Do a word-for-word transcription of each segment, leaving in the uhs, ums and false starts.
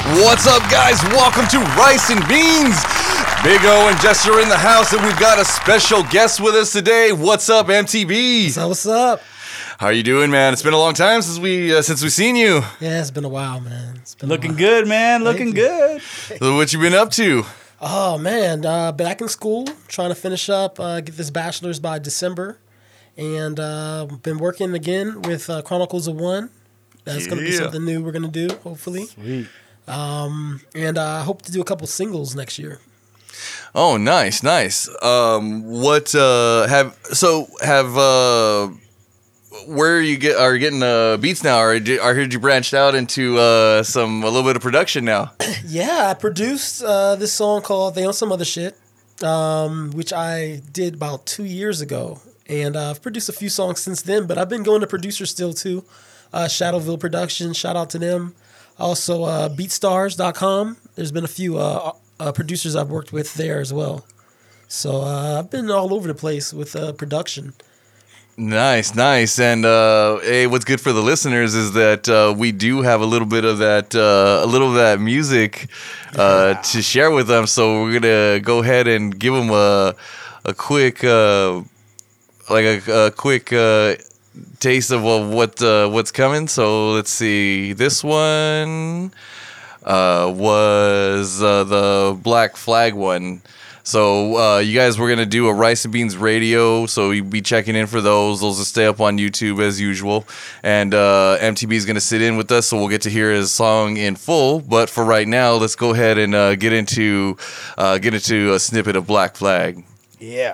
What's up, guys? Welcome to Rice and Beans. Big O and Jess are in the house, and we've got a special guest with us today. What's up, M T B? So what's up? How are you doing, man? It's been a long time since we uh, since we've seen you. Yeah, it's been a while, man. It's been Looking good, man. Looking good. So what you been up to? Oh man, uh, back in school, trying to finish up, uh, get this bachelor's by December, and uh, been working again with uh, Chronicles of One. That's gonna be Yeah. something new we're gonna do, hopefully. Sweet. Um, and uh, I hope to do a couple singles next year. Oh, nice, nice. Um, what uh, have so have uh, where you get are you getting uh, beats now? Or did, I heard you branched out into uh, some a little bit of production now. Yeah, I produced uh, this song called "They On Some Other Shit," um, which I did about two years ago, and uh, I've produced a few songs since then. But I've been going to producers still too. Uh, Shadowville Productions, shout out to them. Also, uh, Beatstars dot com. There's been a few uh, uh, producers I've worked with there as well. So uh, I've been all over the place with uh, production. Nice, nice. And uh, hey, what's good for the listeners is that uh, we do have a little bit of that, uh, a little of that music uh, Yeah. to share with them. So we're gonna go ahead and give them a a quick, uh, like a, a quick uh, taste of uh, what uh, what's coming. So let's see. This one uh, was uh, the Black Flag one. So uh, you guys were going to do a Rice and Beans radio, so you'll be checking in for those. Those will stay up on YouTube as usual. And uh, M T B is going to sit in with us, so we'll get to hear his song in full. But for right now, let's go ahead and uh, get into uh, get into a snippet of Black Flag. Yeah.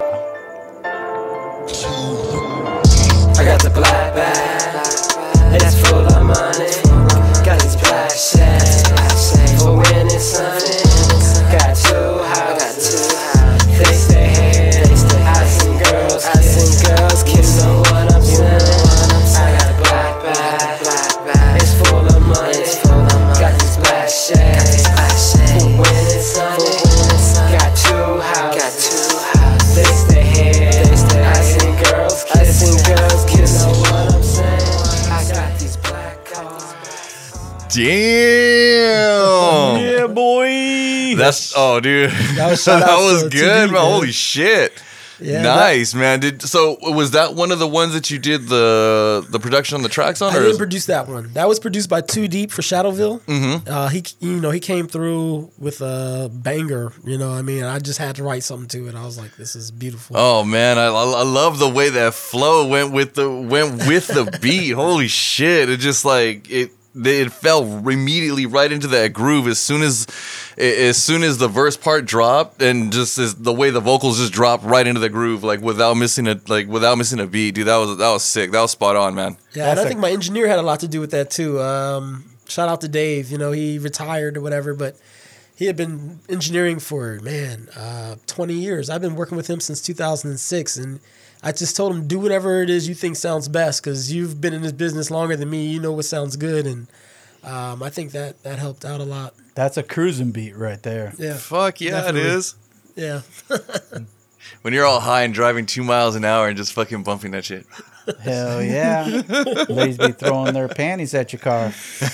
I got the black bag, it's full of money. Got these black shades for when it's sunny. Got two houses, they stay here. I seen girls, I seen girls kiss. Know what I'm saying? I got a black bag, it's full of money. Got these black shades for when it's sunny. Got two houses, they stay here. I seen girls kiss. I seen girls kiss. Know what I'm saying? I got these black cars. Damn! Yeah, boy. That's oh, dude, That was, that shout outs was to good, T D, man. Holy shit! Yeah, nice, man. Did so? Was that one of the ones that you did the the production on the tracks on? I Or didn't is- produce that one. That was produced by Too Deep for Shadowville. Mhm. Uh, he, you know, he came through with a banger. You know, what I mean, I just had to write something to it. I was like, this is beautiful. Oh man, I, I love the way that flow went with the went with the beat. Holy shit! It just like it it fell immediately right into that groove as soon as as soon as the verse part dropped, and just as the way the vocals just dropped right into the groove, like without missing a like without missing a beat, dude. That was that was sick. That was spot on, man. Yeah, and That's I a- think my engineer had a lot to do with that too. Um, shout out to Dave. You know, he retired or whatever, but he had been engineering for man uh, twenty years. I've been working with him since two thousand six, and I just told him do whatever it is you think sounds best because you've been in this business longer than me. You know what sounds good, and um, I think that that helped out a lot. That's a cruising beat right there. Yeah, Fuck yeah, Definitely. it is. yeah. When you're all high and driving two miles an hour and just fucking bumping that shit. Hell yeah. Ladies be throwing their panties at your car.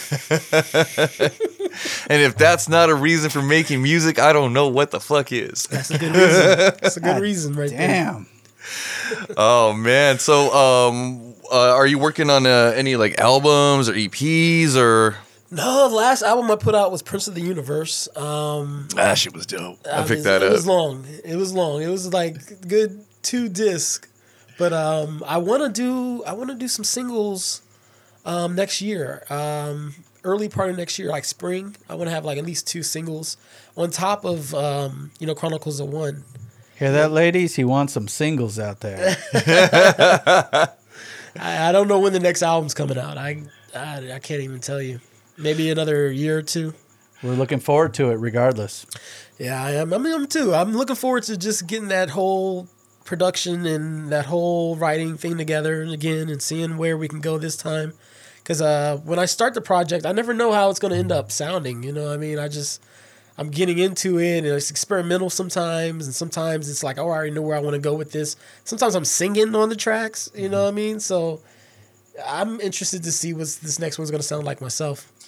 And if that's not a reason for making music, I don't know what the fuck is. That's a good reason. That's a good God reason right there. Damn. Oh man! So, um, uh, are you working on uh, any like albums or E Ps or? No, the last album I put out was Prince of the Universe. Um, That shit was dope. I, I picked was- that it up. was long. It was long. It was like good two disc. But um, I want to do I want to do some singles um, next year. Um, early part of next year, like spring. I want to have like at least two singles on top of um, you know Chronicles of One. Hear that, ladies? He wants some singles out there. I, I don't know when the next album's coming out. I, I I can't even tell you. Maybe another year or two. We're looking forward to it regardless. Yeah, I am. I mean, I'm too. I'm looking forward to just getting that whole production and that whole writing thing together again and seeing where we can go this time. Because uh, when I start the project, I never know how it's going to end up sounding. You know what I mean? I just, I'm getting into it and it's experimental sometimes. And sometimes it's like, oh, I already know where I want to go with this. Sometimes I'm singing on the tracks. You know what I mean? So I'm interested to see what this next one's going to sound like myself.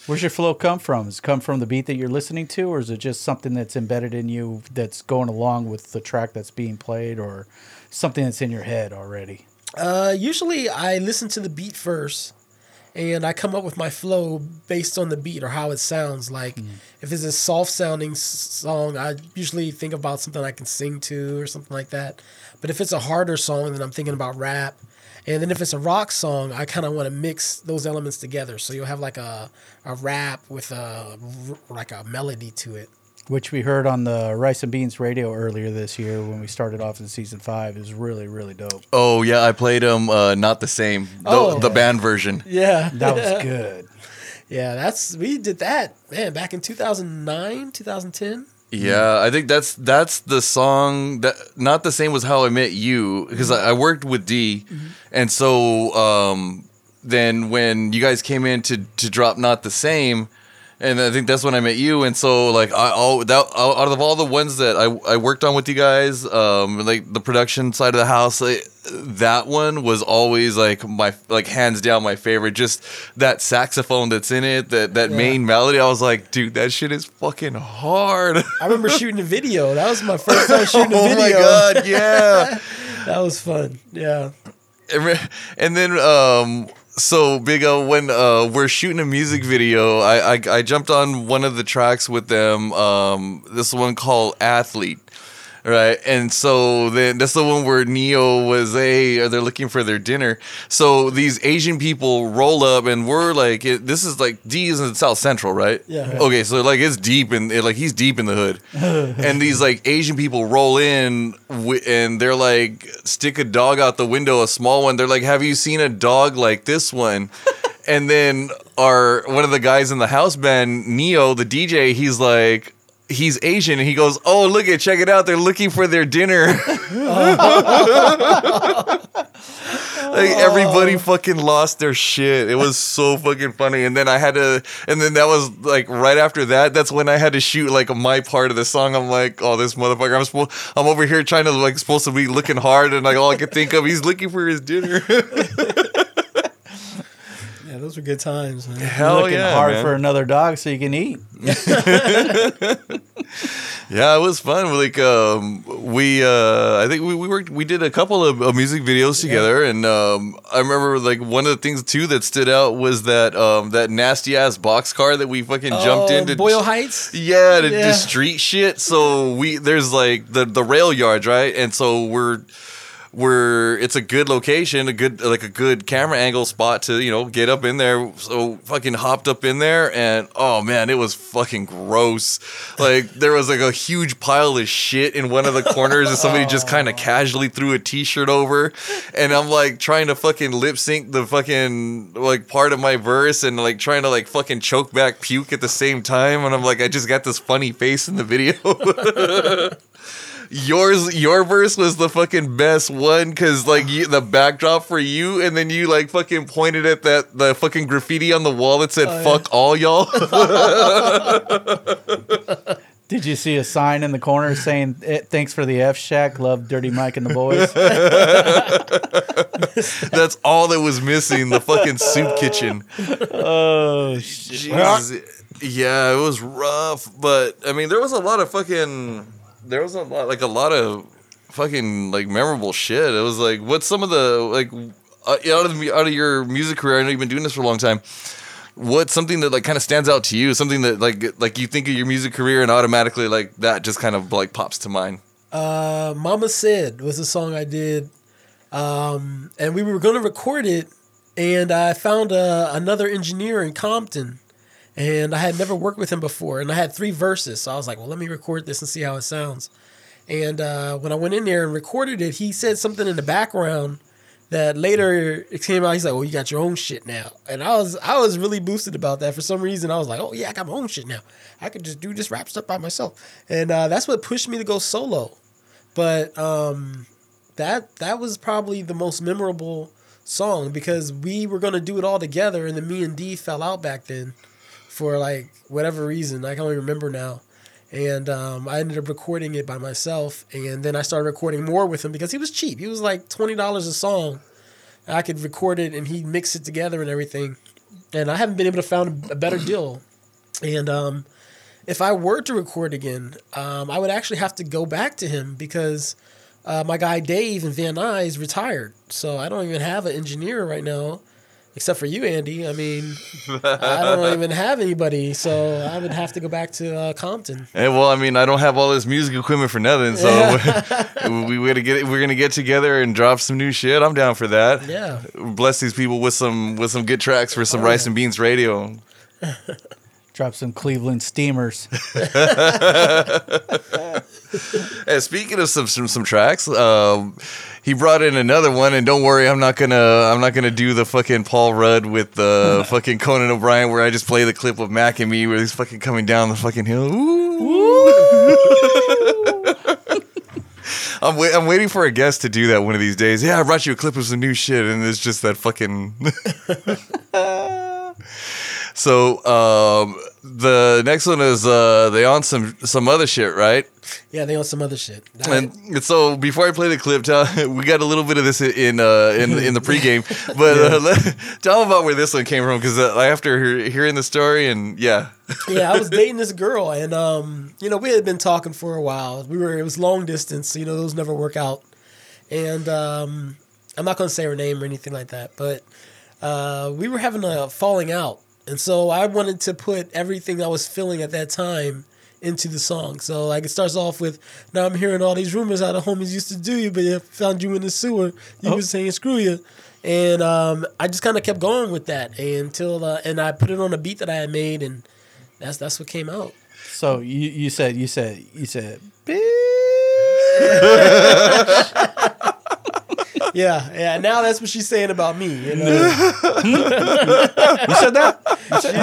Where's your flow come from? Does it come from the beat that you're listening to, or is it just something that's embedded in you that's going along with the track that's being played, or something that's in your head already? Uh, usually I listen to the beat first, and I come up with my flow based on the beat or how it sounds. Like, mm. if it's a soft-sounding s- song, I usually think about something I can sing to or something like that. But if it's a harder song, then I'm thinking about rap. And then if it's a rock song, I kind of want to mix those elements together. So you'll have like a, a rap with a, like a melody to it. Which we heard on the Rice and Beans radio earlier this year when we started off in season five. It was really, really dope. Oh, yeah, I played them uh, Not the Same, the, oh, the yeah. band version. Yeah. That was good. Yeah, that's we did that, man, back in two thousand nine, two thousand ten. Yeah, I think that's that's the song that Not the Same was how I met you, because I, I worked with D, mm-hmm. and so um, then when you guys came in to to drop Not the Same, and I think that's when I met you, and so like I all that out of all the ones that I I worked on with you guys, um, like the production side of the house, like, that one was always like my like hands down my favorite. Just that saxophone that's in it, that that yeah. main melody. I was like, dude, that shit is fucking hard. I remember shooting a video. That was my first time shooting a video. Oh my god, yeah, that was fun. Yeah, and then um. So, Big O, when uh, we're shooting a music video, I, I I jumped on one of the tracks with them. Um, this one called "Athlete," right? And so then that's the one where Neo was a. They're looking for their dinner. So these Asian people roll up, and we're like, it, this is like D is in South Central, right? Yeah. Right. Okay, so like it's deep in it, like he's deep in the hood, and these like Asian people roll in, and they're like, stick a dog out the window, a small one. They're like, have you seen a dog like this one? And then our one of the guys in the house band, Neo, the D J, he's like, he's Asian, and he goes, oh, look at, check it out, they're looking for their dinner. Like everybody fucking lost their shit. It was so fucking funny. And then I had to, and then that was like right after that. That's when I had to shoot like my part of the song. I'm like, oh, this motherfucker. I'm supposed, I'm over here trying to like supposed to be looking hard, and like all I could think of, he's looking for his dinner. Yeah, those were good times, man. Hell looking yeah, hard man. for another dog so you can eat. Yeah, it was fun. Like um, we, uh, I think we, we worked, we did a couple of uh, music videos together, yeah. and um, I remember like one of the things too that stood out was that um, that nasty ass boxcar that we fucking oh, jumped into Boyle Heights. Yeah, to yeah. do street shit. So we there's like the the rail yards, right? And so we're. Where it's a good location, a good like a good camera angle spot to, you know, get up in there. So fucking hopped up in there, and oh man, it was fucking gross. Like there was like a huge pile of shit in one of the corners, and somebody just kind of casually threw a t-shirt over, and I'm like trying to fucking lip sync the fucking like part of my verse, and like trying to like fucking choke back puke at the same time, and I'm like, I just got this funny face in the video. Yours, your verse was the fucking best one, because like you, the backdrop for you, and then you like fucking pointed at that the fucking graffiti on the wall that said oh, "fuck yeah. all y'all." Did you see a sign in the corner saying "Thanks for the F Shack, love Dirty Mike and the boys"? That's all that was missing. The fucking soup kitchen. Oh shit! Yeah, it was rough, but I mean, there was a lot of fucking. There was a lot, like a lot of fucking like memorable shit. It was like, what's some of the like uh, out of the, out of your music career? I know you've been doing this for a long time. What's something that like kind of stands out to you? Something that like like you think of your music career and automatically like that just kind of like pops to mind. Uh, Mama Said was a song I did, um, and we were going to record it, and I found uh, another engineer in Compton. And I had never worked with him before, and I had three verses. So I was like, well, let me record this and see how it sounds. And uh, when I went in there and recorded it, he said something in the background that later it came out. He's like, well, you got your own shit now. And I was I was really boosted about that. For some reason, I was like, oh, yeah, I got my own shit now. I could just do this rap stuff by myself. And uh, that's what pushed me to go solo. But um, that that was probably the most memorable song, because we were going to do it all together, and then me and D fell out back then. For like whatever reason, I can't even remember now. And um, I ended up recording it by myself. And then I started recording more with him because he was cheap. He was like twenty dollars a song. I could record it and he'd mix it together and everything. and I haven't been able to find a better deal. And um, if I were to record again, um, I would actually have to go back to him because uh, my guy Dave in Van Nuys retired. So I don't even have an engineer right now, except for you, Andy. I mean, I don't even have anybody, so I would have to go back to uh, Compton. Hey, well, I mean, I don't have all this music equipment for nothing, so we, we gotta get we're gonna get together and drop some new shit. I'm down for that. Yeah. Bless these people with some with some good tracks for some oh, Rice yeah. and Beans Radio. Drop some Cleveland Steamers. Hey, speaking of some some, some tracks, um, he brought in another one, and don't worry, I'm not gonna I'm not gonna do the fucking Paul Rudd with the fucking Conan O'Brien where I just play the clip of Mac and me where he's fucking coming down the fucking hill. Ooh. I'm wait, I'm waiting for a guest to do that one of these days. Yeah, I brought you a clip of some new shit, and it's just that fucking. So um, the next one is uh, they on some some other shit, right? Yeah, they on some other shit. And, and so before I play the clip, tell, we got a little bit of this in uh, in in the pregame, but uh, let, tell them about where this one came from because uh, after hearing the story and yeah, yeah, I was dating this girl and um, you know we had been talking for a while. We were it was long distance, so, you know those never work out, and um, I'm not gonna say her name or anything like that, but uh, we were having a falling out. And so I wanted to put everything I was feeling at that time into the song. So like it starts off with, now I'm hearing all these rumors how the homies used to do you, but I found you in the sewer. You oh. was saying screw you. And um, I just kind of kept going with that until, uh, and I put it on a beat that I had made, and that's that's what came out. So you, you said, you said, you said, bitch. Yeah, yeah. Now that's what she's saying about me. You know? You said that? You said,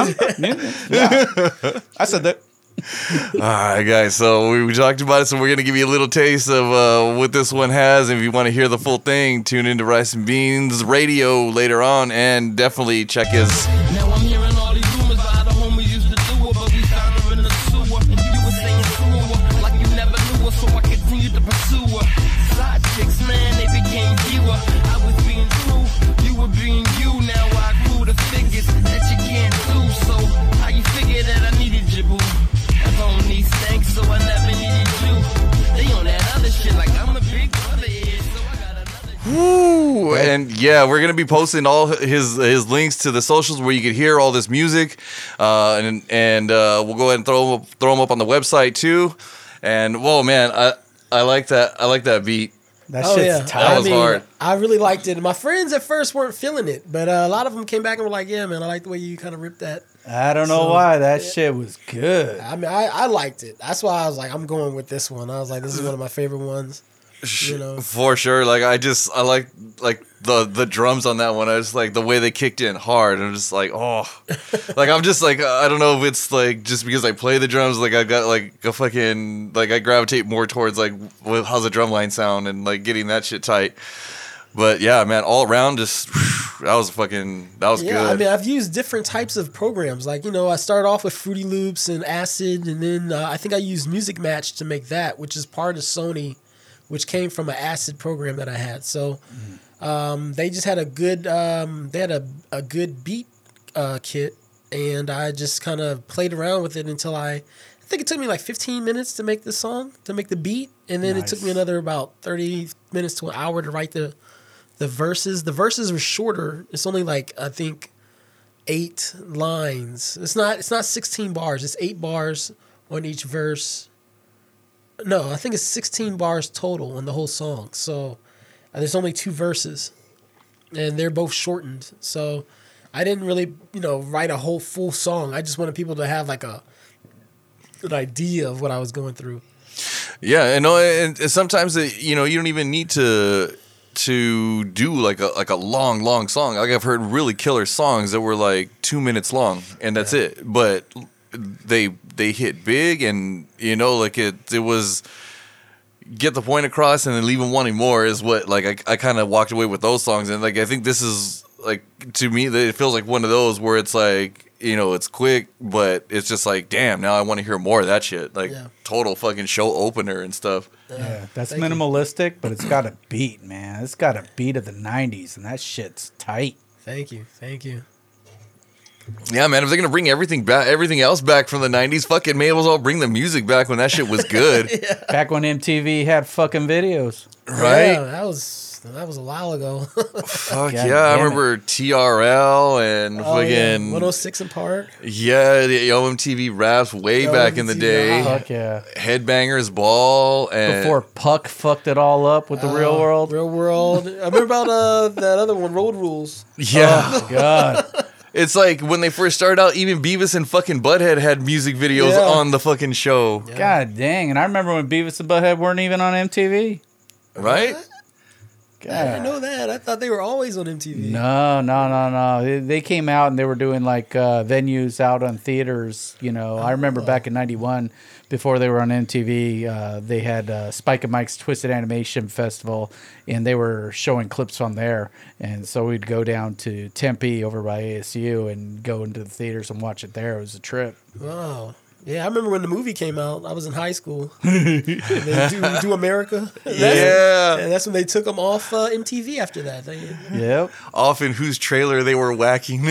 yeah. Yeah. I said that. All right, guys. So we, we talked about it. So we're gonna give you a little taste of uh, what this one has. And if you want to hear the full thing, tune into Rice and Beans Radio later on, and definitely check his. Now I'm hearing all these rumors about the homies used to do it, but we found her in the sewer. And you were saying screw her like you never knew her, so I continued to pursue her. Side chicks, man, they became fewer. I was being true, you were being you. Now I grew the figures that you can't do. So how you figure that I needed you, boo? I don't need thanks, so I never needed you. They on that other shit like I'm a big brother here, so I got another. Woo! And yeah, we're gonna be posting all his his links to the socials where you can hear all this music, uh, and and uh, we'll go ahead and throw them, throw them up on the website too. And whoa, man, I. I like that. I like that beat. That oh, shit's yeah. tight. That I was mean, hard. I really liked it. My friends at first weren't feeling it, but uh, a lot of them came back and were like, "Yeah, man, I like the way you kind of ripped that." I don't know So, why that yeah. shit was good. I mean, I, I liked it. That's why I was like, I'm going with this one. I was like, this is one of my favorite ones. You know, For sure. Like I just I like like the the drums on that one. I just like the way they kicked in hard. I'm just like, oh, like I'm just like I don't know if it's like just because I play the drums. Like I got like a fucking like I gravitate more towards like well, how's the drum line sound and like getting that shit tight. But yeah, man, all around, just that was fucking that was yeah, good. I mean, I've used different types of programs. Like, you know, I started off with Fruity Loops and Acid, and then uh, I think I used Music Match to make that, which is part of Sony, which came from an Acid program that I had. So um, they just had a good um, they had a, a good beat uh, kit, and I just kind of played around with it until I I think it took me like fifteen minutes to make the song, to make the beat, and then Nice. it took me another about thirty minutes to an hour to write the the verses. The verses were shorter. It's only like I think eight lines. It's not it's not sixteen bars. It's eight bars on each verse. No, I think it's sixteen bars total on the whole song. So uh, there's only two verses, and they're both shortened. So I didn't really, you know, write a whole full song. I just wanted people to have like a an idea of what I was going through. Yeah, and, and, and sometimes it, you know you don't even need to to do like a like a long long song. Like I've heard really killer songs that were like two minutes long, and that's Yeah. it. But they they hit big, and you know like it it was get the point across, and then leave them wanting more is what like I I kind of walked away with those songs, and like I think this is like to me it feels like one of those where it's like. You know, it's quick, but it's just like, damn, now I want to hear more of that shit. Like, Yeah. total fucking show opener and stuff. Yeah, that's Thank you. minimalistic, but it's got a beat, man. It's got a beat of the nineties, and that shit's tight. Thank you, thank you. Yeah, man. If they're gonna bring everything back, everything else back from the nineties, fucking may as well bring the music back when that shit was good, Back when M T V had fucking videos. right? Yeah, that was that was a while ago. Fuck God yeah, I damn it. remember T R L and Oh, yeah. fucking one oh six in Park. yeah, the O M T V raps way Yo, back in the M T V, day. wow. Fuck yeah. Headbangers Ball and Before Puck fucked it all up with the real Uh, world. Real World. I remember about uh, that other one, Road Rules. yeah. Oh, God. It's like when they first started out, even Beavis and fucking Butthead had music videos Yeah. on the fucking show, God dang. And I remember when Beavis and Butthead weren't even on M T V. right? I didn't know that. I thought they were always on M T V. No, no, no, no. They- They came out and they were doing like uh, venues out on theaters. You know, I remember back in ninety-one, before they were on M T V, uh, they had uh, Spike and Mike's Twisted Animation Festival, and they were showing clips from there. And so we'd go down to Tempe over by A S U and go into the theaters and watch it there. It was a trip. Wow. Yeah, I remember when the movie came out. I was in high school. And they do, do America. That's, Yeah. And that's when they took them off uh, M T V after that. They, Yep. Off in whose trailer they were whacking.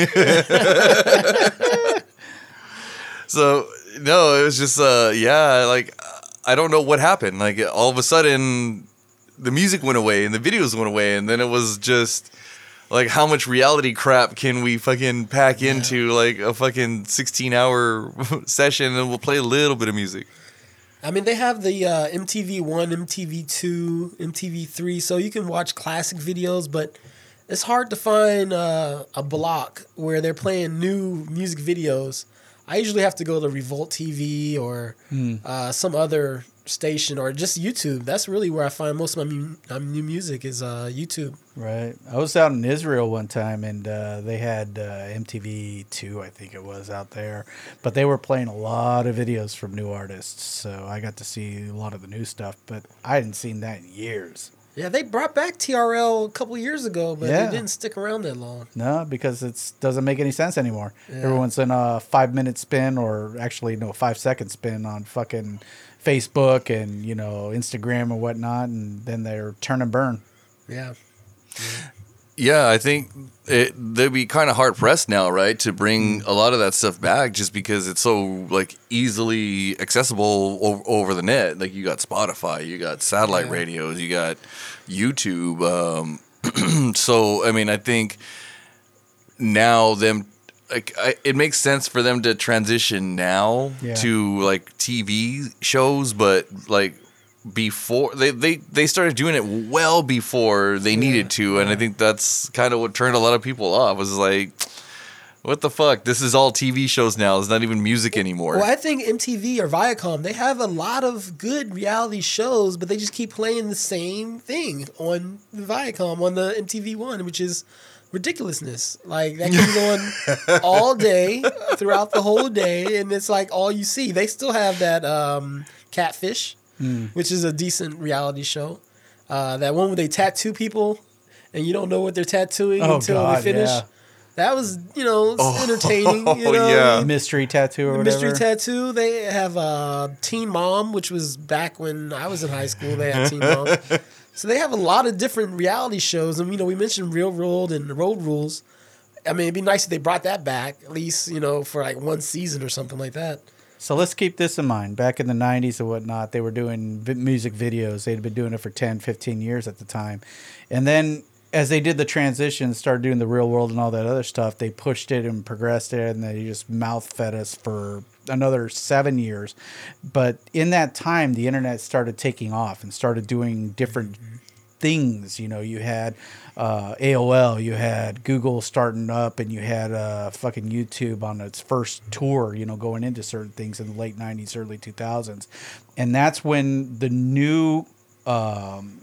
So no, it was just uh yeah, like I don't know what happened. Like all of a sudden the music went away and the videos went away, and then it was just like how much reality crap can we fucking pack into like a fucking sixteen hour session, and we'll play a little bit of music. I mean, they have the uh, M T V one, M T V two, M T V three, so you can watch classic videos, but it's hard to find uh, a block where they're playing new music videos. I usually have to go to Revolt T V or uh, some other station or just YouTube. That's really where I find most of my mu- uh, new music is uh, YouTube. Right. I was out in Israel one time, and uh, they had uh, M T V two, I think it was, out there. But they were playing a lot of videos from new artists, so I got to see a lot of the new stuff. But I hadn't seen that in years. Yeah, they brought back T R L a couple years ago, but Yeah. it didn't stick around that long. No, because it doesn't make any sense anymore. Yeah. Everyone's in a five-minute spin, or actually, no, five-second spin on fucking Facebook and, you know, Instagram and whatnot, and then they're turn and burn. Yeah. Yeah, I think it, they'd be kind of hard pressed now, right, to bring a lot of that stuff back, just because it's so like easily accessible o- over the net. Like you got Spotify, you got satellite Yeah. radios, you got YouTube. Um, so I mean, I think now them like I, it makes sense for them to transition now Yeah. to like T V shows, but like before they, they they started doing it well before they needed to, and I think that's kind of what turned a lot of people off. Was like, what the fuck? This is all T V shows now. It's not even music anymore. Well, I think M T V or Viacom, they have a lot of good reality shows, but they just keep playing the same thing on the Viacom, on the M T V one, which is ridiculousness. Like, that goes on all day, throughout the whole day, and it's like all you see. They still have that um, Catfish, which is a decent reality show. Uh, that one where they tattoo people, and you don't know what they're tattooing Oh, until God, they finish. yeah. That was, you know, entertaining. You Oh, know? yeah. Mystery tattoo or The whatever. Mystery Tattoo. They have uh, Teen Mom, which was back when I was in high school. They had Teen Mom. So they have a lot of different reality shows. And, you know, we mentioned Real World and Road Rules. I mean, it'd be nice if they brought that back, at least, you know, for like one season or something like that. So let's keep this in mind. Back in the nineties and whatnot, they were doing vi- music videos. They'd been doing it for ten, fifteen years at the time. And then as they did the transition, started doing the real world and all that other stuff, they pushed it and progressed it, and they just mouth fed us for another seven years. But in that time, the internet started taking off and started doing different things. You know, you had uh, A O L, you had Google starting up, and you had uh, fucking YouTube on its first tour, you know, going into certain things in the late nineties, early two thousands. And that's when the new um,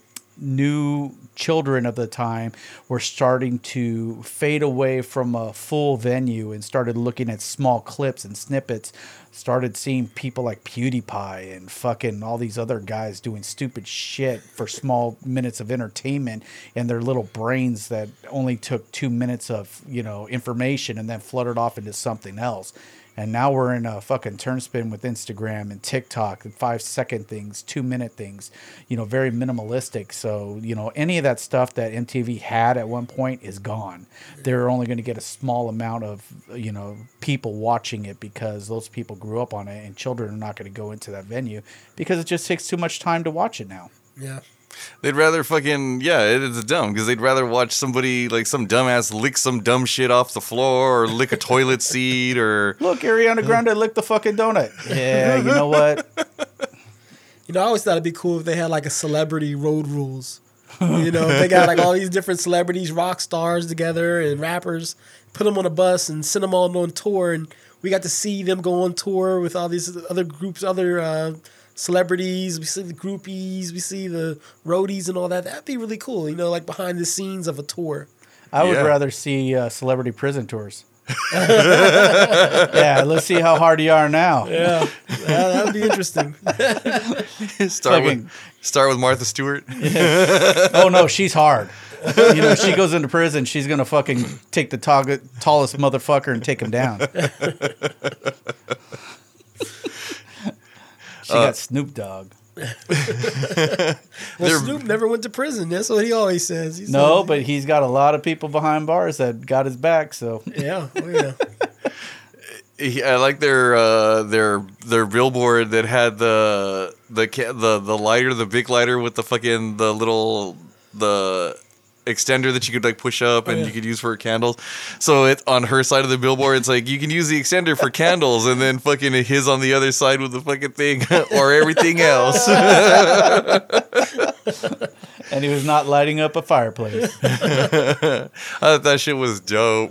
new children of the time were starting to fade away from a full venue and started looking at small clips and snippets, started seeing people like PewDiePie and fucking all these other guys doing stupid shit for small minutes of entertainment, and their little brains that only took two minutes of, you know, information and then fluttered off into something else. And now we're in a fucking turn spin with Instagram and TikTok and five second things, two minute things, you know, very minimalistic. So, you know, any of that stuff that M T V had at one point is gone. They're only going to get a small amount of, you know, people watching it because those people grew up on it, and children are not going to go into that venue because it just takes too much time to watch it now. Yeah. They'd rather fucking, yeah, it is dumb, because they'd rather watch somebody, like some dumbass lick some dumb shit off the floor, or lick a toilet seat, or... Look, Ariana Grande licked the fucking donut. Yeah, you know what? You know, I always thought it'd be cool if they had like a celebrity road rules. You know, they got like all these different celebrities, rock stars together, and rappers, put them on a bus and send them all on tour, and we got to see them go on tour with all these other groups, other... Uh, celebrities, we see the groupies, we see the roadies and all that. That'd be really cool, you know, like behind the scenes of a tour. I would Yeah. rather see uh, celebrity prison tours. Yeah, let's see how hard you are now. Yeah, yeah, that'd be interesting. start, Fucking- with, start with Martha Stewart. Oh no, she's hard. You know, she goes into prison, she's gonna fucking take the tog- tallest motherfucker and take him down. She Uh, got Snoop Dogg. Well, They're- Snoop never went to prison. That's what he always says. He No, says- but he's got a lot of people behind bars that got his back. So yeah, oh, yeah. He- I like their uh, their their billboard that had the the ca- the the lighter, the big lighter with the fucking the little the extender that you could like push up and yeah. you could use for candles. So it on her side of the billboard, it's like you can use the extender for candles, and then fucking his on the other side with the fucking thing or everything else. and he was not lighting up a fireplace. I thought that shit was dope.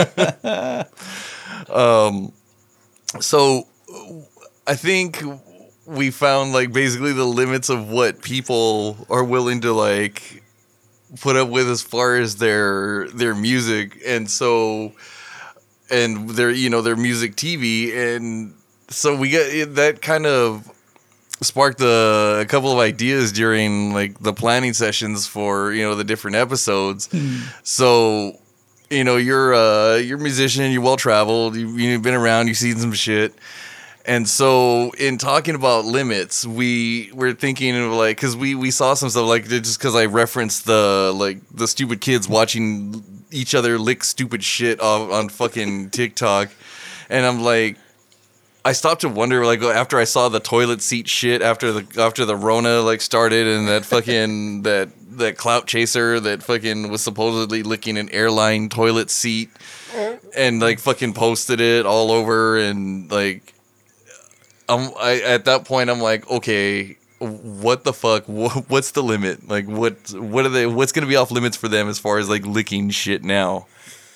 um, so I think we found like basically the limits of what people are willing to like put up with as far as their their music, and so and their you know their music T V, and so we got that kind of sparked a, a couple of ideas during like the planning sessions for you know the different episodes. So you know you're uh you're a musician, you're well traveled, you, you've been around, you've seen some shit. And so, in talking about limits, we were thinking of like, because we, we saw some stuff like just because I referenced the like the stupid kids watching each other lick stupid shit off on fucking TikTok, and I'm like, I stopped to wonder like after I saw the toilet seat shit after the after the Rona like started and that fucking that that clout chaser that fucking was supposedly licking an airline toilet seat and like fucking posted it all over and like. Um, I at that point I'm like, okay, what the fuck? What, what's the limit? Like, what what are they? What's gonna be off limits for them as far as like licking shit now?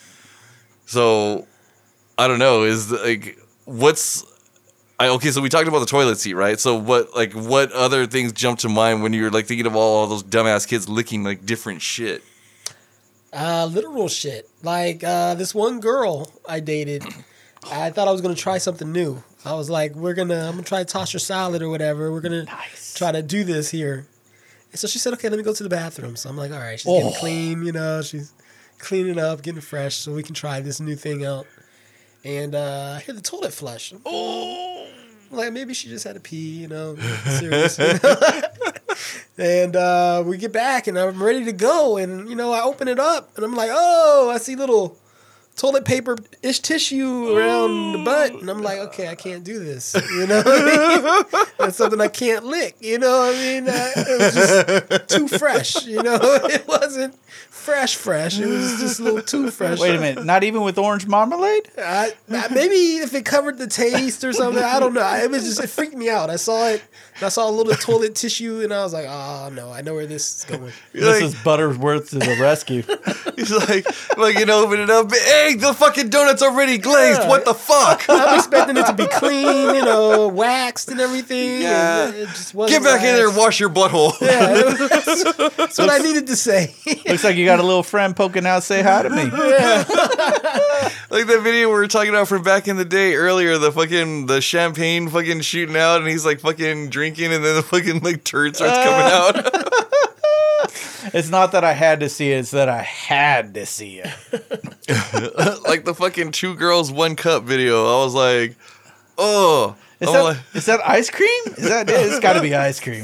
So, I don't know. Is like, what's I okay? So we talked about the toilet seat, right? So what like what other things jump to mind when you're like thinking of all, all those dumbass kids licking like different shit? Uh, literal shit. Like uh, this one girl I dated, I thought I was gonna try something new. I was like, we're gonna, I'm gonna try to toss your salad or whatever. We're gonna Nice. try to do this here. And so she said, okay, let me go to the bathroom. So I'm like, all right, she's Oh. getting clean, you know, she's cleaning up, getting fresh, so we can try this new thing out. And uh, I hear the toilet flush. Oh, like maybe she just had to pee, you know, serious. You know? And uh, we get back, and I'm ready to go, and you know, I open it up, and I'm like, oh, I see little toilet paper ish tissue around the butt, and I'm like, okay, I can't do this. You know what I mean? That's something I can't lick. You know what I mean? Uh, it was just too fresh. You know, it wasn't fresh, fresh. It was just a little too fresh. Wait a minute, not even with orange marmalade? I, I, maybe if it covered the taste or something, I don't know. It was just, it freaked me out. I saw it, and I saw a little toilet tissue, and I was like, oh no, I know where this is going. You're This like- is Butterworth to the rescue. He's like, like you know, open it up. Hey, the fucking donut's already glazed. Yeah. What the fuck? I'm expecting it to be clean, you know, waxed and everything. Yeah. And it just wasn't Get back in there and waxed. wash your butthole. Yeah, that's, that's what I needed to say. Looks like you got a little friend poking out. Say hi to me. Like that video we were talking about from back in the day earlier, the fucking the champagne fucking shooting out, and he's like fucking drinking, and then the fucking like turd starts coming out. It's not that I had to see it; it's that I had to see it. like the fucking two girls, one cup video. I was like, oh. Is I'm that, like, is that ice cream? Is that it? It's got to be ice cream.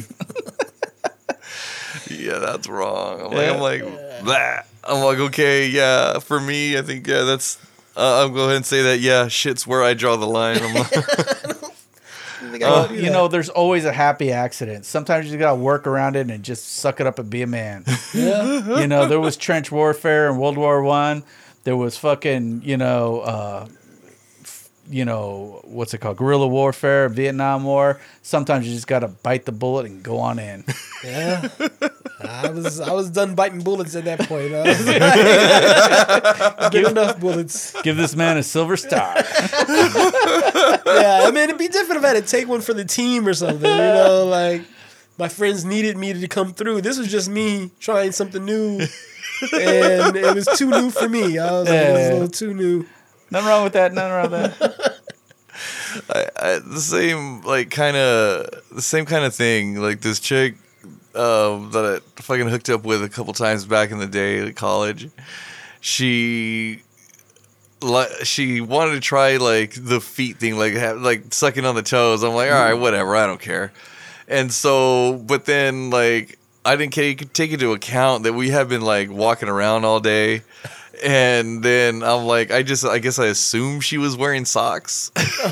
yeah, that's wrong. I'm Yeah. like, I'm like, that. I'm like, okay, yeah. For me, I think, yeah, that's, uh, I'll go ahead and say that, yeah, shit's where I draw the line. I'm like, I think I Well, can do you that. know, there's always a happy accident. Sometimes you just got to work around it and just suck it up and be a man. Yeah. You know, there was trench warfare in World War One. There was fucking, you know, uh, f- you know, what's it called? Guerrilla warfare, Vietnam War. Sometimes you just got to bite the bullet and go on in. Yeah. I was I was done biting bullets at that point. I was like, Give enough bullets. Give this man a silver star. Yeah, I mean, it'd be different if I had to take one for the team or something. You know, like my friends needed me to come through. This was just me trying something new, and it was too new for me. I was like, it was a little too new. Nothing wrong with that. Nothing wrong with that. I, I, the same, like, kind of, the same kind of thing. Like, this chick um, that I fucking hooked up with a couple times back in the day at college, she, like, she wanted to try, like, the feet thing, like, have, like, sucking on the toes. I'm like, all right, whatever, I don't care. And so, but then, like, I didn't take, take into account that we had been, like, walking around all day. And then I'm like, I just, I guess I assumed she was wearing socks.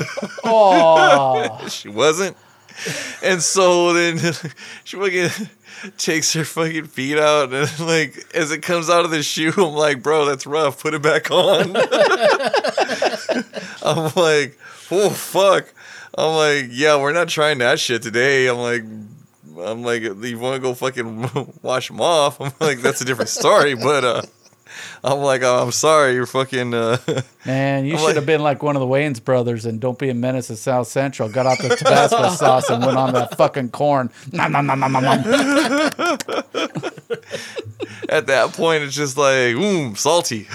Oh, She wasn't. And so then she fucking takes her fucking feet out. And like, as it comes out of the shoe, I'm like, bro, that's rough. Put it back on. I'm like, oh, fuck. I'm like, yeah, we're not trying that shit today. I'm like, I'm like, you want to go fucking wash them off? I'm like, that's a different story. But, uh, I'm like, oh, I'm sorry, you're fucking. Uh, man, you I'm should like- have been like one of the Wayans brothers and Don't Be a Menace at South Central. Got out the Tabasco sauce and went on that fucking corn. Nom, nom, nom, nom, nom, nom. at that point, it's just like, mmm, salty.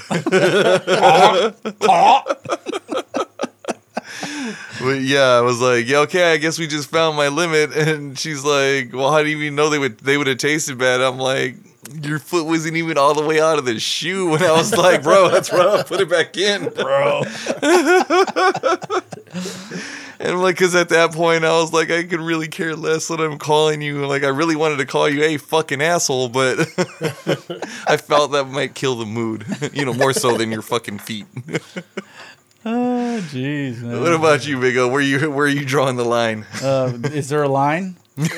But yeah, I was like, yeah, okay, I guess we just found my limit. And she's like, well, how do you even know they would they would have tasted bad? I'm like, your foot wasn't even all the way out of the shoe. And I was like, bro, that's rough. Put it back in, bro. And I'm like, because at that point, I was like, I could really care less what I'm calling you. Like, I really wanted to call you a fucking asshole, but I felt that might kill the mood, you know, more so than your fucking feet. Oh, jeez, man. What about you, Big O? Where you where are you drawing the line? Uh, is there a line?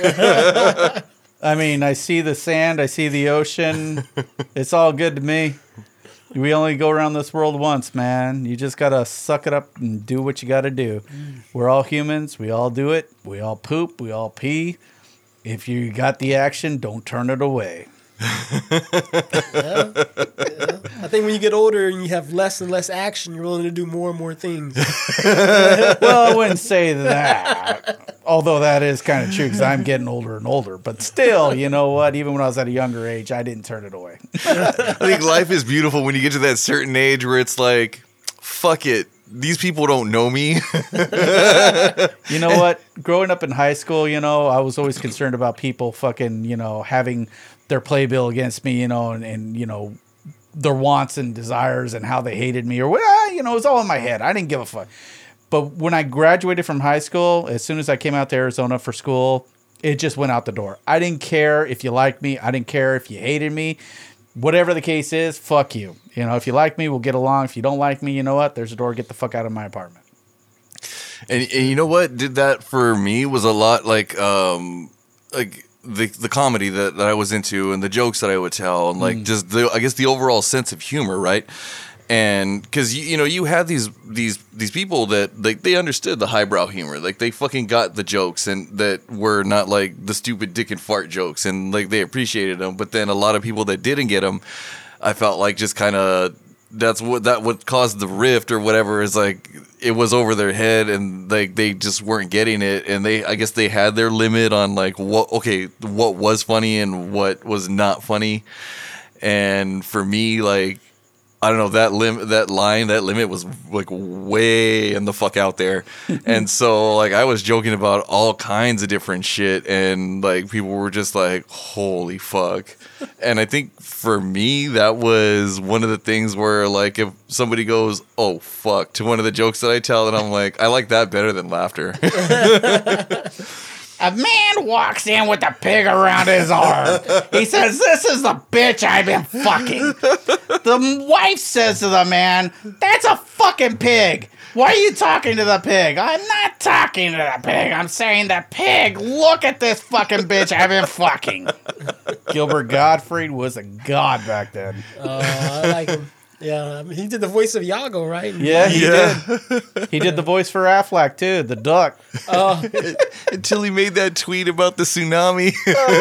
I mean, I see the sand, I see the ocean. It's all good to me. We only go around this world once, man. You just gotta suck it up and do what you gotta do. We're all humans. We all do it. We all poop. We all pee. If you got the action, don't turn it away. Yeah. I think when you get older and you have less and less action, you're willing to do more and more things. Well, I wouldn't say that. Although that is kind of true because I'm getting older and older. But still, you know what? Even when I was at a younger age, I didn't turn it away. I think life is beautiful when you get to that certain age where it's like, fuck it. These people don't know me. You know what? Growing up in high school, you know, I was always concerned about people fucking, you know, having their playbill against me, you know, and, and you know, their wants and desires and how they hated me or well, you know, it was all in my head. I didn't give a fuck. But when I graduated from high school, as soon as I came out to Arizona for school, it just went out the door. I didn't care if you liked me. I didn't care if you hated me. Whatever the case is, fuck you. You know, if you like me, we'll get along. If you don't like me, you know what? There's a door. Get the fuck out of my apartment. And, and you know what did that for me was a lot like um like the the comedy that, that I was into and the jokes that I would tell and like just the I guess the overall sense of humor, right? And because you, you know you had these these these people that like they understood the highbrow humor, like they fucking got the jokes and that were not like the stupid dick and fart jokes, and like they appreciated them. But then a lot of people that didn't get them, I felt like just kind of that's what that what caused the rift or whatever is like it was over their head and like they just weren't getting it, and they I guess they had their limit on like what okay what was funny and what was not funny. And for me, like I don't know, that lim- that line, that limit was like way in the fuck out there. And so like I was joking about all kinds of different shit, and like people were just like, holy fuck. And I think for me that was one of the things where like if somebody goes, oh fuck, to one of the jokes that I tell, and I'm like, I like that better than laughter. A man walks in with a pig around his arm. He says, "This is the bitch I've been fucking." The wife says to the man, "That's a fucking pig. Why are you talking to the pig?" "I'm not talking to the pig. I'm saying the pig. Look at this fucking bitch I've been fucking." Gilbert Gottfried was a god back then. Oh, I like him. Yeah, I mean, he did the voice of Iago, right? Yeah, he Yeah. did. He did the voice for Aflac too, the duck. Oh, Until he made that tweet about the tsunami.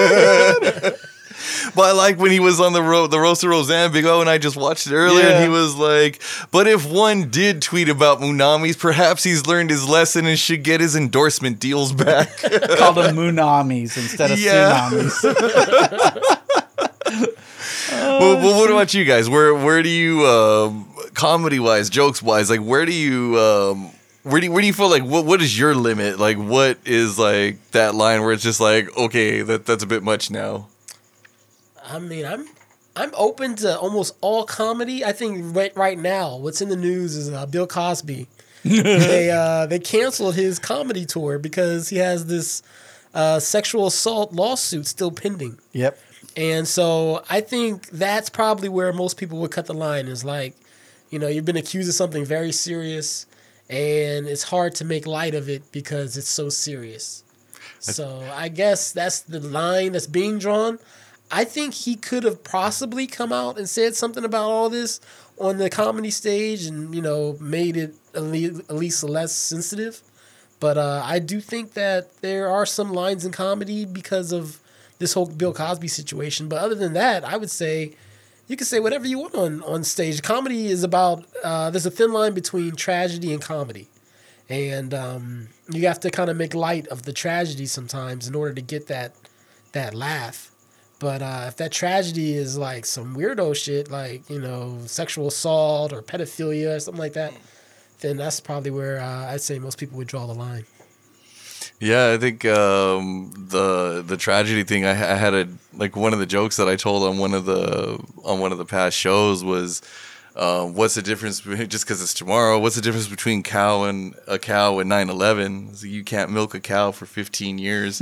But I like when he was on the ro- the roast of Roseanne, Big O, and I just watched it earlier, Yeah. and he was like, but if one did tweet about Munamis, perhaps he's learned his lesson and should get his endorsement deals back. Called them Munamis instead of Yeah. tsunamis. well, well, what about you guys? Where where do you, um, comedy-wise, jokes-wise, like, where do you... Um, Where do you, where do you feel like, what what is your limit? Like, what is, like, that line where it's just like, okay, that that's a bit much now? I mean, I'm I'm open to almost all comedy. I think right, right now, what's in the news is uh, Bill Cosby. they uh, they canceled his comedy tour because he has this uh, sexual assault lawsuit still pending. Yep. And so I think that's probably where most people would cut the line is like, you know, you've been accused of something very serious and it's hard to make light of it because it's so serious. So I guess that's the line that's being drawn. I think he could have possibly come out and said something about all this on the comedy stage and, you know, made it at least, at least less sensitive. But uh, I do think that there are some lines in comedy because of this whole Bill Cosby situation. But other than that, I would say you can say whatever you want on, on stage. Comedy is about, uh, there's a thin line between tragedy and comedy. And um, you have to kind of make light of the tragedy sometimes in order to get that that laugh. But uh, if that tragedy is like some weirdo shit, like, you know, sexual assault or pedophilia or something like that, then that's probably where uh, I'd say most people would draw the line. Yeah, I think um, the the tragedy thing. I, I had a like one of the jokes that I told on one of the on one of the past shows was, um, what's the difference between, just because it's tomorrow? What's the difference between cow and a cow and nine eleven? So you can't milk a cow for fifteen years,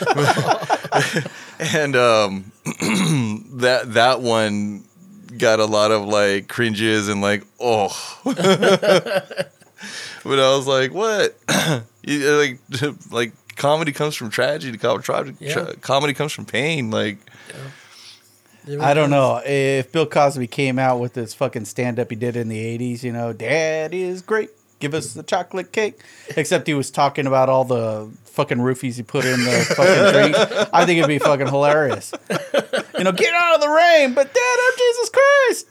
and um, that that one got a lot of like cringes and like oh. But I was like, what? You, like, like comedy comes from tragedy. Co- tra- Yeah. tra- comedy comes from pain. Like, I don't know if Bill Cosby came out with this fucking stand up he did in the eighties, you know, "Dad is great. Give us the chocolate cake." Except he was talking about all the fucking roofies he put in the fucking drink. I think it'd be fucking hilarious. You know, "Get out of the rain, but Dad, I'm Jesus Christ."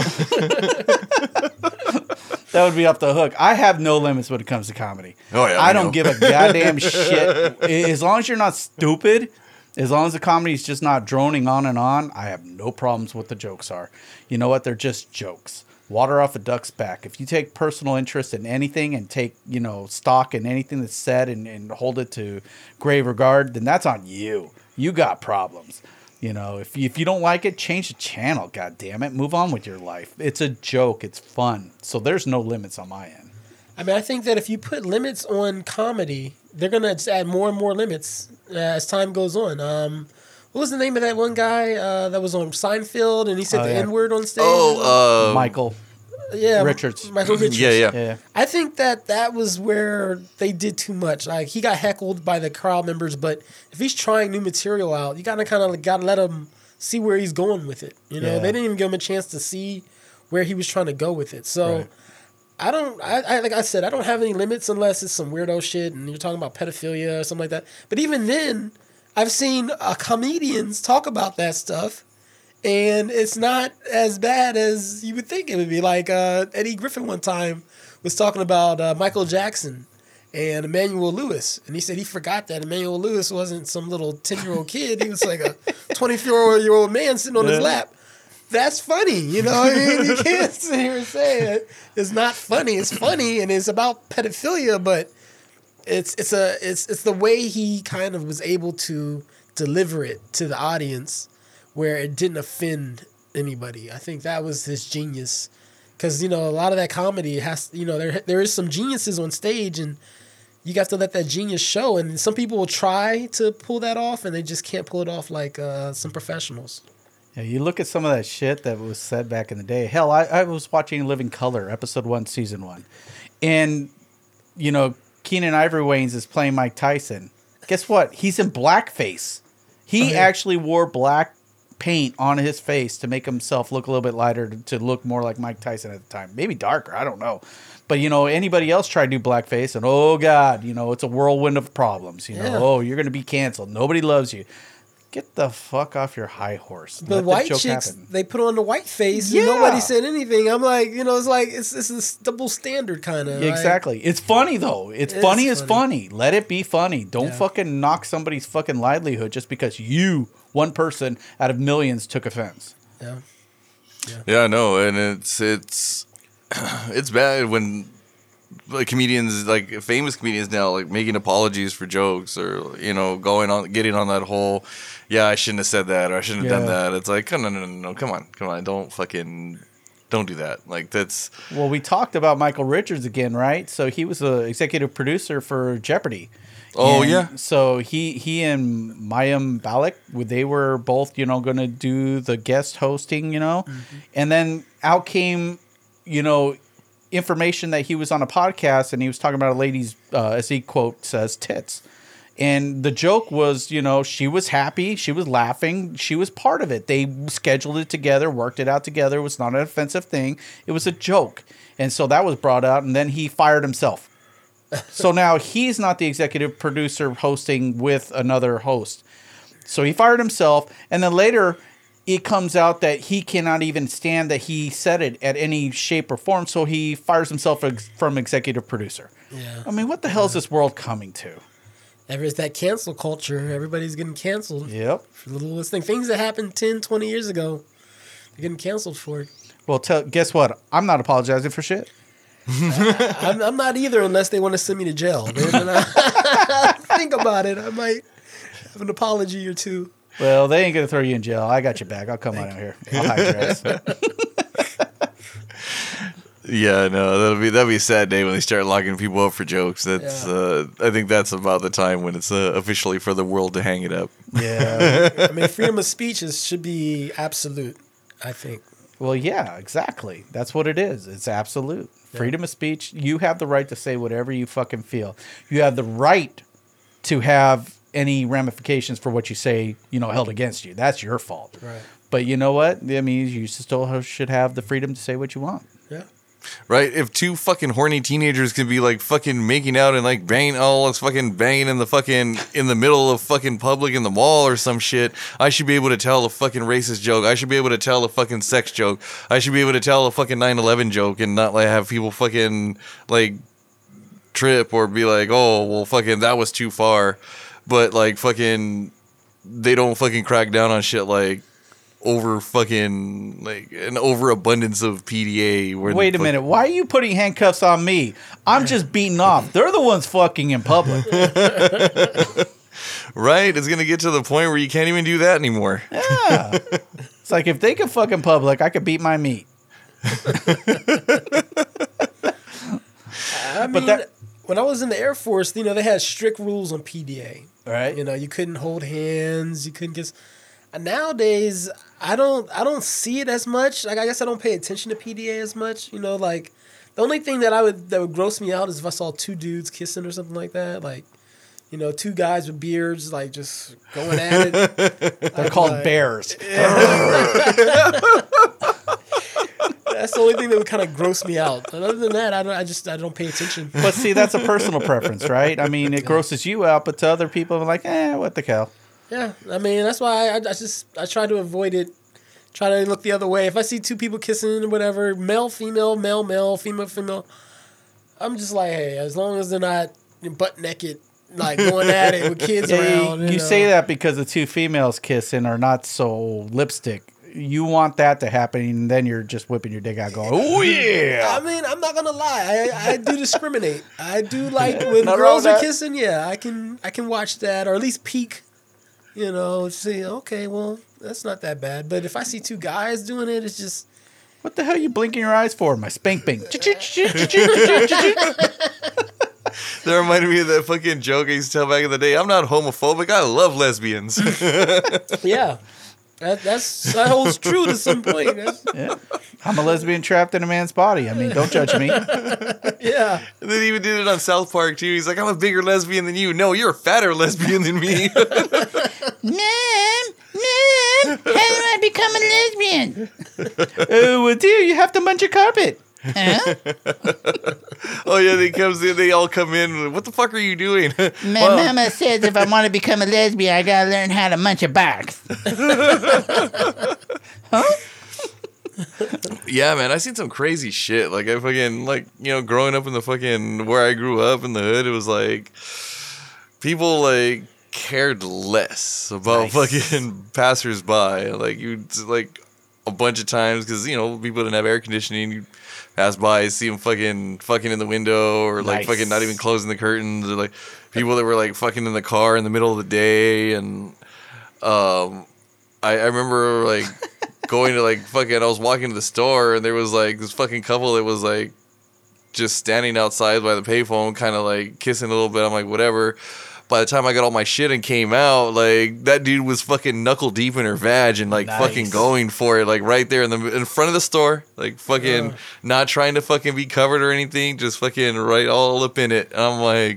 That would be off the hook. I have no limits when it comes to comedy. Oh, yeah, I we don't know. give a goddamn shit. As long as you're not stupid, as long as the comedy is just not droning on and on, I have no problems with the jokes are. You know what? They're just jokes. Water off a duck's back. If you take personal interest in anything and take, you know, stock in anything that's said and, and hold it to grave regard, then that's on you. You got problems. You know, if you, if you don't like it, change the channel, God damn it. Move on with your life. It's a joke. It's fun. So there's no limits on my end. I mean, I think that if you put limits on comedy, they're going to add more and more limits uh, as time goes on. Um, what was the name of that one guy uh, that was on Seinfeld and he said Oh, the yeah. N-word on stage? oh, uh, Michael. yeah, Richards. Michael Richards. yeah, yeah, Yeah. I think that that was where they did too much. Like, he got heckled by the crowd members, but if he's trying new material out, you gotta kind of gotta let him see where he's going with it. You know, Yeah. they didn't even give him a chance to see where he was trying to go with it. So, Right. I don't. I, I like I said, I don't have any limits unless it's some weirdo shit and you're talking about pedophilia or something like that. But even then, I've seen uh, comedians talk about that stuff. And it's not as bad as you would think it would be. Like uh, Eddie Griffin one time was talking about uh, Michael Jackson and Emmanuel Lewis. And he said he forgot that Emmanuel Lewis wasn't some little ten-year-old kid. He was like a twenty-four-year-old man sitting on his Yeah. lap. that's funny. You know what I mean? You can't sit here and say it. It's not funny. It's funny and it's about pedophilia, but it's it's a it's it's the way he kind of was able to deliver it to the audience where it didn't offend anybody. I think that was his genius. Because, you know, a lot of that comedy has, you know, there there is some geniuses on stage and you have to let that genius show. And some people will try to pull that off and they just can't pull it off like uh, some professionals. Yeah, you look at some of that shit that was said back in the day. Hell, I, I was watching Living Color, episode one, season one. And, you know, Keenan Ivory Wayans is playing Mike Tyson. Guess what? He's in blackface. He oh, yeah. actually wore black paint on his face to make himself look a little bit lighter, to, to look more like Mike Tyson at the time. Maybe darker, I don't know. But, you know, anybody else try to do blackface and, oh, God, you know, it's a whirlwind of problems. You know, yeah. oh, you're going to be canceled. Nobody loves you. Get the fuck off your high horse. The Let white the chicks, happen. they put on the white face Yeah. and nobody said anything. I'm like, you know, it's like, it's, it's this double standard kind of. Exactly. It's funny, though. It's, It funny is as funny. funny. Let it be funny. Don't Yeah. fucking knock somebody's fucking livelihood just because you, one person out of millions, took offense. Yeah. Yeah, no, and it's it's it's bad when like comedians, like famous comedians now, like making apologies for jokes or you know going on, getting on that whole, yeah, I shouldn't have said that or I shouldn't have done Yeah. that. It's like, no, no, no, no, no, come on, come on, don't fucking, don't do that. Like that's Well, we talked about Michael Richards again, right? So he was the executive producer for Jeopardy. Oh, And yeah. So he he and Mayim Balak, they were both, you know, going to do the guest hosting, you know, Mm-hmm. and then out came, you know, information that he was on a podcast and he was talking about a lady's, uh, as he quote says, tits. And the joke was, you know, she was happy, she was laughing, she was part of it. They scheduled it together, worked it out together. It was not an offensive thing. It was a joke. And so that was brought out, and then he fired himself. So now he's not the executive producer hosting with another host. So he fired himself, and then later it comes out that he cannot even stand that he said it at any shape or form, so he fires himself ex- from executive producer. Yeah. I mean, what the hell is this world coming to? There's that cancel culture. Everybody's getting canceled Yep. for the littlest thing. Things that happened ten, twenty years ago, they're getting canceled for it. Well, tell, guess what? I'm not apologizing for shit. I'm, I'm not either unless they want to send me to jail. Then I think about it. I might have an apology or two. Well, they ain't going to throw you in jail. I got your back. I'll come on out here. I'll hide your ass. yeah, no, that'll be that'll be a sad day when they start locking people up for jokes. That's Yeah. uh, I think that's about the time when it's uh, officially for the world to hang it up. Yeah. I mean, freedom of speech is, should be absolute, I think. Well, yeah, exactly. That's what it is. It's absolute. Freedom of speech. You have the right to say whatever you fucking feel. You have the right to have any ramifications for what you say, you know, held against you. That's your fault. Right. But you know what? I mean, you still should have the freedom to say what you want. Yeah. Right? If two fucking horny teenagers can be like fucking making out and like banging, all this fucking banging in the fucking, in the middle of fucking public in the mall or some shit, I should be able to tell a fucking racist joke. I should be able to tell a fucking sex joke. I should be able to tell a fucking nine eleven joke and not like have people fucking like trip or be like, oh, well, fucking, that was too far. But like fucking, they don't fucking crack down on shit like, over fucking like an overabundance of P D A. Where Wait a fuck- minute. Why are you putting handcuffs on me? I'm just beating off. They're the ones fucking in public. Right? It's gonna get to the point where you can't even do that anymore. Yeah. It's like if they can fuck in public, I could beat my meat. I mean, that- when I was in the Air Force, you know, they had strict rules on P D A. Right. You know, you couldn't hold hands. You couldn't just. And nowadays, I don't. I don't see it as much. Like I guess I don't pay attention to P D A as much. You know, like the only thing that I would that would gross me out is if I saw two dudes kissing or something like that. Like, you know, two guys with beards like just going at it. They're called like- bears. That's the only thing that would kind of gross me out. But other than that, I don't. I just I don't pay attention. But see, that's a personal preference, right? I mean, it grosses you out, but to other people, I'm like, eh, what the hell? Yeah, I mean that's why I, I just I try to avoid it. Try to look the other way. If I see two people kissing or whatever, male, female, male, male, female, female, I'm just like, hey, as long as they're not butt naked, like going at it with kids Yeah, around. you you you know. say that because the two females kissing are not so lipstick. you want that to happen, and then you're just whipping your dick out, going, "Oh yeah!" I mean, I'm not gonna lie. I, I do discriminate. I do like when Nothing wrong girls with are that. kissing. Yeah, I can I can watch that, or at least peek. You know, see, okay, well, that's not that bad. But if I see two guys doing it, it's just What the hell are you blinking your eyes for? My spank bing. That reminded me of that fucking joke I used to tell back in the day. I'm not homophobic. I love lesbians. yeah. That that's that holds true to some point. That's, Yeah. I'm a lesbian trapped in a man's body. I mean, don't judge me. yeah. And then he even did it on South Park too. He's like, I'm a bigger lesbian than you. No, you're a fatter lesbian than me. Mom, Mom, how do I become a lesbian? Oh, well, dear, you have to munch your carpet. Huh? Oh yeah, they comes in. They all come in. What the fuck are you doing? My Well, mama says if I want to become a lesbian, I gotta learn how to munch a box. Yeah, man, I seen some crazy shit. Like I fucking like you know, growing up in the fucking where I grew up in the hood, it was like people like cared less about Nice. fucking passersby. Like you like a bunch of times because you know people didn't have air conditioning. You pass by, see them fucking fucking in the window, or like Nice. fucking not even closing the curtains, or like people that were like fucking in the car in the middle of the day, and um, I, I remember like going to like fucking. I was walking to the store, and there was like this fucking couple that was like just standing outside by the payphone, kind of like kissing a little bit. I'm like, whatever. By the time I got all my shit and came out, like that dude was fucking knuckle deep in her vag and like Nice. fucking going for it, like right there in the in front of the store, like fucking not trying to fucking be covered or anything, just fucking right all up in it. And I'm like,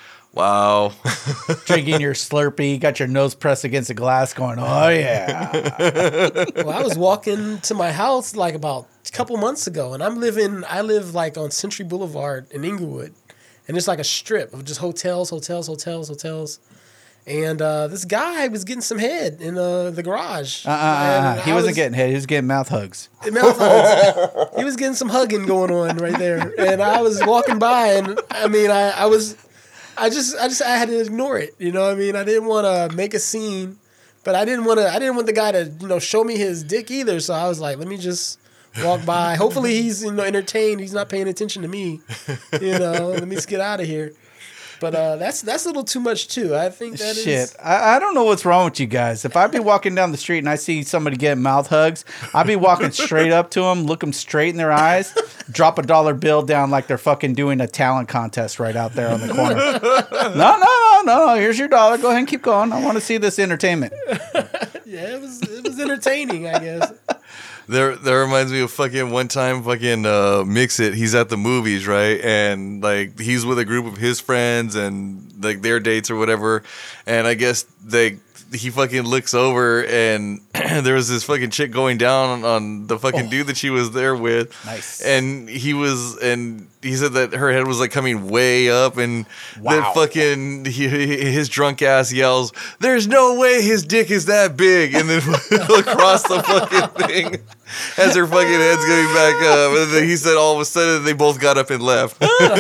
wow. Drinking your Slurpee, got your nose pressed against the glass, going, "Oh yeah." Well, I was walking to my house like about a couple months ago, and I'm living. I live like on Century Boulevard in Inglewood, and it's like a strip of just hotels, hotels, hotels, hotels. And uh, this guy was getting some head in uh, the garage. Uh, uh, uh, And he I wasn't was- getting hit. He was getting mouth hugs. mouth hugs. He was getting some hugging going on right there, and I was walking by, and I mean, I, I was, I just, I just, I had to ignore it. You know what I mean? I didn't want to make a scene, but I didn't want to. I didn't want the guy to, you know, show me his dick either. So I was like, let me just walk by. Hopefully, he's you know entertained. He's not paying attention to me. You know, let me just get out of here. But uh, that's that's a little too much too. I think that is. Shit, I, I don't know what's wrong with you guys. If I be walking down the street and I see somebody getting mouth hugs, I'd be walking straight up to them, look them straight in their eyes, drop a dollar bill down like they're fucking doing a talent contest right out there on the corner. No, no, no, no, no. Here's your dollar. Go ahead and keep going. I want to see this entertainment. Yeah, it was it was entertaining, I guess. There, that reminds me of fucking one time, fucking uh, Mix It. He's at the movies, right? And like he's with a group of his friends and like their dates or whatever. And I guess they he fucking looks over and there was this fucking chick going down on, on the fucking Oh. dude that she was there with. Nice. And he was, and he said that her head was like coming way up, and Wow. that fucking he, his drunk ass yells, "There's no way his dick is that big!" And then across the fucking thing, as her fucking head's going back up, and then he said all of a sudden they both got up and left.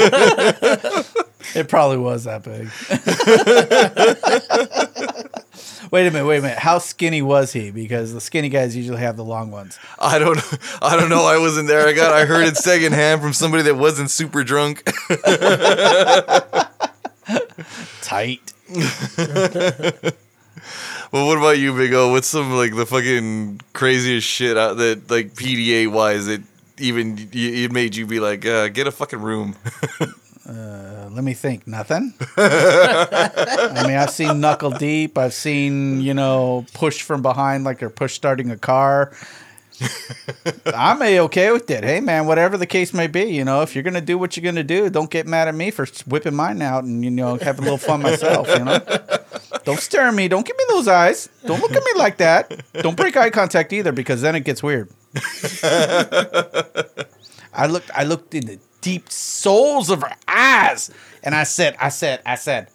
It probably was that big. Wait a minute, wait a minute. How skinny was he? Because the skinny guys usually have the long ones. I don't, I don't know. I wasn't there. I got, I heard it secondhand from somebody that wasn't super drunk. Tight. Well, what about you, Big O? What's some like the fucking craziest shit out that like P D A wise that even y- it made you be like, uh, get a fucking room? Uh, let me think. Nothing. I mean, I've seen knuckle deep. I've seen, you know, push from behind like they're push starting a car. I'm a-okay with it. Hey, man, whatever the case may be, you know, if you're going to do what you're going to do, don't get mad at me for whipping mine out and, you know, have a little fun myself, you know. Don't stare at me. Don't give me those eyes. Don't look at me like that. Don't break eye contact either, because then it gets weird. I looked, I looked in the deep souls of her eyes, and I said, I said, I said,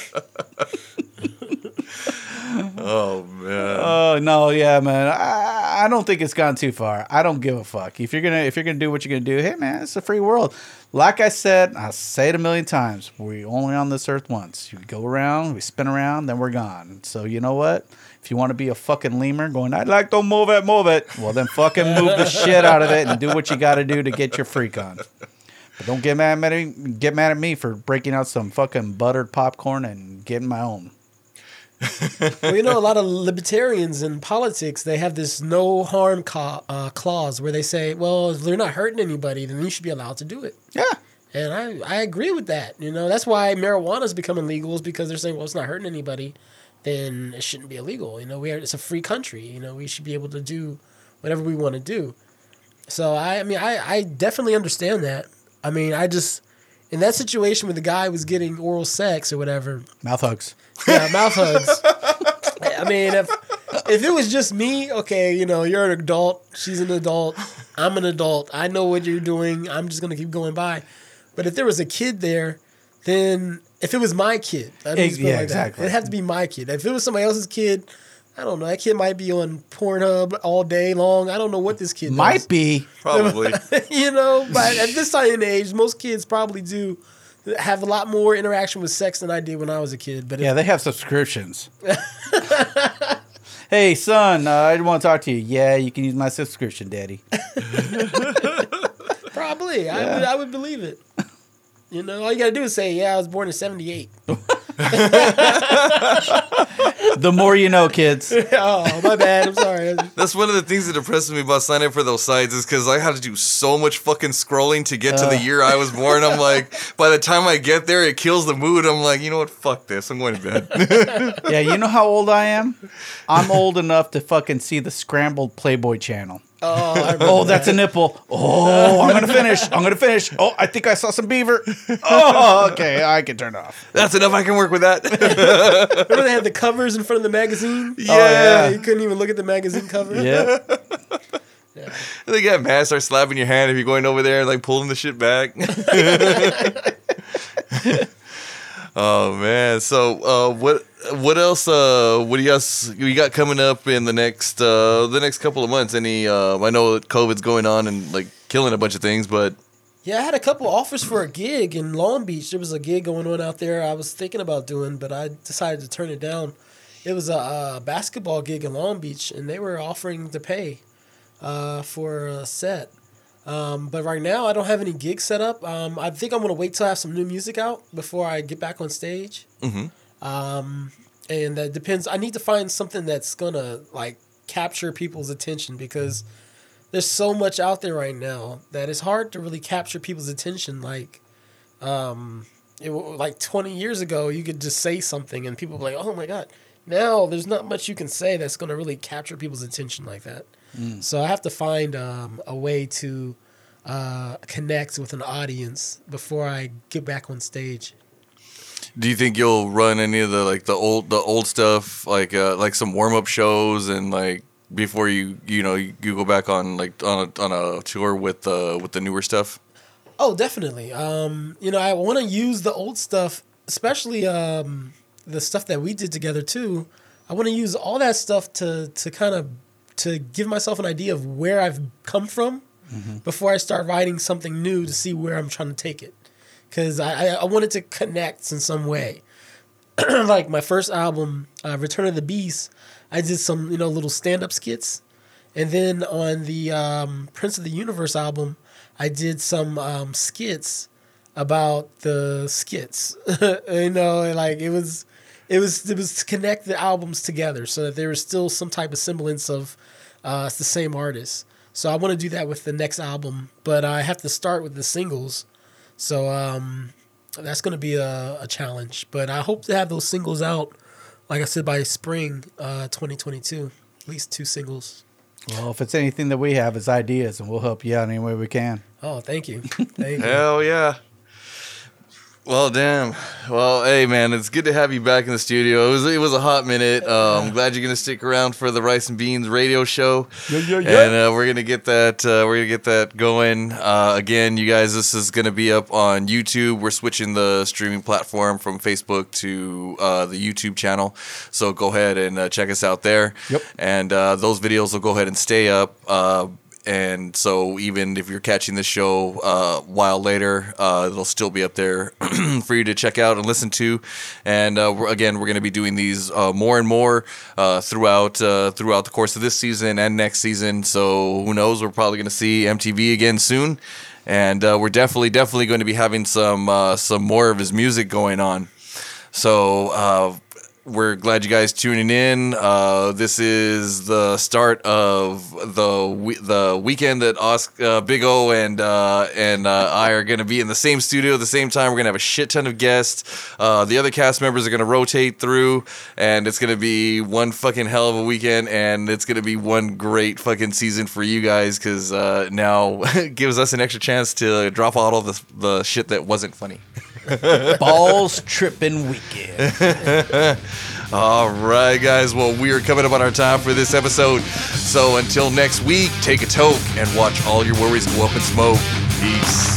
Oh man. oh no, yeah, man. I, I don't think it's gone too far. I don't give a fuck. If you're gonna if you're gonna do what you're gonna do, hey man, it's a free world. Like I said, I say it a million times. We only on this earth once. You go around, we spin around, then we're gone. So you know what? If you want to be a fucking lemur going, I'd like to move it, move it. Well, then fucking move the shit out of it and do what you got to do to get your freak on. But don't get mad at me. Get mad at me for breaking out some fucking buttered popcorn and getting my own. Well, you know, a lot of libertarians in politics, they have this no harm ca- uh, clause where they say, well, if they're not hurting anybody, then you should be allowed to do it. Yeah. And I, I agree with that. You know, that's why marijuana is becoming legal, is because they're saying, well, it's not hurting anybody, then it shouldn't be illegal. You know, we are, it's a free country. You know, we should be able to do whatever we want to do. So, I, I mean, I, I definitely understand that. I mean, I just, in that situation where the guy was getting oral sex or whatever. Mouth hugs. Yeah, mouth hugs. I mean, if if it was just me, okay, you know, you're an adult, she's an adult, I'm an adult, I know what you're doing, I'm just going to keep going by. But if there was a kid there, then if it was my kid, I mean, Ex- yeah, like exactly. It'd have to be my kid. If it was somebody else's kid, I don't know, that kid might be on Pornhub all day long. I don't know what this kid Might does. be. Probably. You know, but at this time and age, most kids probably do have a lot more interaction with sex than I did when I was a kid. But Yeah, they have subscriptions. Hey, son, uh, I want to talk to you. Yeah, you can use my subscription, Daddy. probably, I would, I would believe it. You know, all you gotta do is say, "Yeah, I was born in seventy-eight." The more you know, kids. Oh, my bad. I'm sorry. That's one of the things that depresses me about signing up for those sites is because I had to do so much fucking scrolling to get to the year I was born. I'm like, by the time I get there, it kills the mood. I'm like, you know what? Fuck this. I'm going to bed. Yeah, you know how old I am? I'm old enough to fucking see the scrambled Playboy channel. Oh, I remember Oh, that's a nipple. Oh, I'm going to finish. I'm going to finish. Oh, I think I saw some beaver. Oh, okay. I can turn it off. That's enough. I can work with that. Remember they had the covers in front of the magazine? Yeah. Oh, yeah. You couldn't even look at the magazine cover. Yeah. They get mad, start slapping your hand if you're going over there and like pulling the shit back. Oh man! So uh, what what else? Uh, what do you guys you got coming up in the next uh, the next couple of months? Any? Uh, I know that COVID's going on and like killing a bunch of things, but Yeah, I had a couple offers for a gig in Long Beach. There was a gig going on out there I was thinking about doing, but I decided to turn it down. It was a, a basketball gig in Long Beach, and they were offering to pay uh, for a set. Um, but right now, I don't have any gigs set up. Um, I think I'm going to wait till I have some new music out before I get back on stage. mm-hmm. Um, and that depends. I need to find something that's going to, like, capture people's attention because there's so much out there right now that it's hard to really capture people's attention. Like, um, it, like twenty years ago, you could just say something and people were like, oh, my God. Now, there's not much you can say that's going to really capture people's attention like that. Mm. So I have to find um, a way to uh, connect with an audience before I get back on stage. Do you think you'll run any of the like the old the old stuff like uh, like some warm up shows and like before you you know you, you go back on like on a, on a tour with uh, with the newer stuff? Oh, definitely. Um, you know, I want to use the old stuff, especially um, the stuff that we did together too. I want to use all that stuff to to kind of to give myself an idea of where I've come from mm-hmm. before I start writing something new to see where I'm trying to take it. Because I, I, I wanted to connect in some way. Like my first album, uh, Return of the Beast, I did some, you know, little stand-up skits. And then on the um, Prince of the Universe album, I did some um, skits about the skits. You know, like it was... It was it was to connect the albums together so that there was still some type of semblance of uh, it's the same artist. So I want to do that with the next album, but I have to start with the singles. So um, that's going to be a, a challenge. But I hope to have those singles out, like I said, by spring uh, twenty twenty-two. At least two singles. Well, if it's anything that we have, it's ideas, and we'll help you out any way we can. Oh, thank you. Thank you. Hell yeah. Well, damn. Well, hey, man, it's good to have you back in the studio. It was it was a hot minute. Uh, I'm glad you're gonna stick around for the Rice and Beans radio show. Yeah, yeah, yeah. And uh, we're gonna get that. Uh, we're gonna get that going. Uh, again, you guys, this is gonna be up on YouTube. We're switching the streaming platform from Facebook to uh, the YouTube channel. So go ahead and uh, check us out there. Yep. And uh, those videos will go ahead and stay up. Uh, And so even if you're catching this show uh, a while later, uh, it'll still be up there for you to check out and listen to. And uh, we're, again, we're going to be doing these uh, more and more uh, throughout uh, throughout the course of this season and next season. So who knows? We're probably going to see M T V again soon. And uh, we're definitely, definitely going to be having some uh, some more of his music going on. So uh, we're glad you guys tuning in. Uh, this is the start of the we- the weekend that Oscar, uh, Big O and uh, and uh, I are going to be in the same studio at the same time. We're going to have a shit ton of guests. Uh, the other cast members are going to rotate through, and it's going to be one fucking hell of a weekend, and it's going to be one great fucking season for you guys because uh, now it gives us an extra chance to drop out all the the shit that wasn't funny. Balls tripping weekend. All right, guys. Well, we are coming up on our time for this episode. So until next week, take a toke and watch all your worries go up in smoke. Peace.